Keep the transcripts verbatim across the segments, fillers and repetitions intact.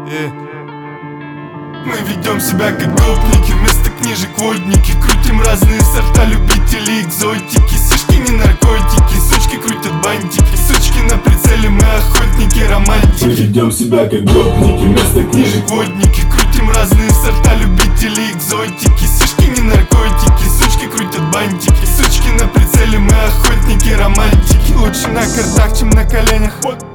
Yeah. Мы ведем себя как гопники, вместо книжек водники. Крутим разные сорта, любители экзотики. Сишки не наркотики, сучки крутят бантики. Сучки на прицеле, мы охотники, романтики. Мы ведем себя как гопники, вместо книжек водники. Крутим разные сорта, любители экзотики. Сишки не наркотики, сучки крутят бантики. Сучки на прицеле, мы охотники, романтики. Лучше на картах, чем на коленях.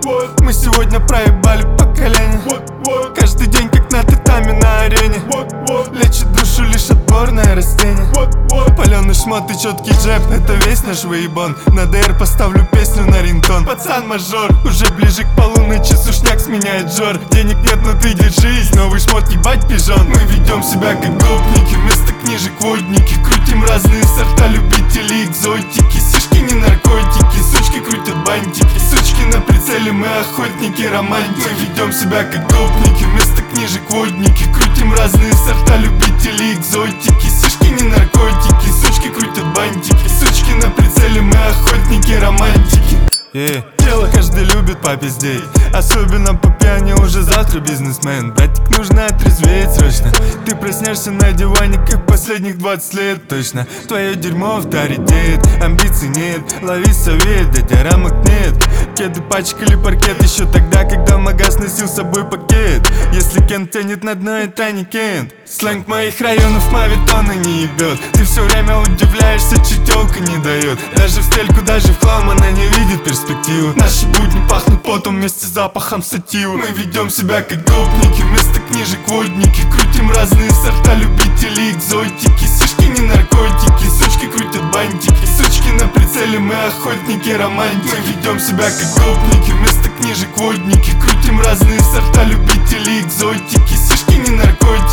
Мы сегодня проебали поколение. Каждый день как на татами на арене. Лечит душу лишь отборное растение. Паленый шмот и четкий джеб, это весь наш выебон. На ДР поставлю песню на рингтон. Пацан-мажор, уже ближе к полуночи сушняк сменяет жор. Денег нет, но ты держись, новый шмот ебать пижон. Мы ведем себя как гопники, вместо книжек водники. Крутим разные сорта, любители экзотики. Сишки не наркотики, сучки крутят бантики. Сучки на прицеле, мы охотники, романтики. Мы ведем себя как гопники, вместо книжек водники. Крутим разные сорта, любители экзотики. Сишки не наркотики, сучки крутят бантики. Сучки на прицеле, мы охотники, романтики. Yeah. Дело каждый любит попиздеть, особенно по пьяни, уже завтра бизнесмен. Братик, нужно отрезветь срочно. Ты проснешься на диване, как последних двадцать лет точно. Твое дерьмо авторитет, амбиций нет. Лови совет, дядя рамок нет. Кеды пачкали паркет еще тогда, когда магаз носил с собой пакет. Если Кент тянет на дно, это не Кент. Сленг моих районов мавитона не ебет. Ты все время удивляешься, чутелка не дает. Даже в стельку, даже в хлам она не видит перспективу. Наши будни пахнут потом вместе с запахом сативы. Мы ведем себя как гопники, вместо книжек водники. Крутим разные сорта, любители экзотики. Сишки не наркотики, сучки крутят бантики. Сучки на прицеле, мы охотники, романтики. Мы ведем себя как гопники, вместо книжек водники. Крутим разные сорта, любители экзотики. Сишки не наркотики,